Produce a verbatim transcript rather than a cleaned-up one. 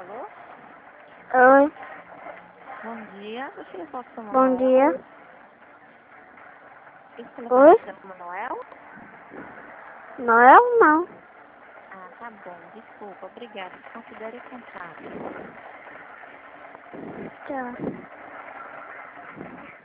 Alô? Oi, Bom dia. Eu queria falar com o bom Manuel. dia. Esse telefone Oi? é o Manuel? Noel não. Ah, tá bom. Desculpa. Obrigada. Considere o contato. Tchau.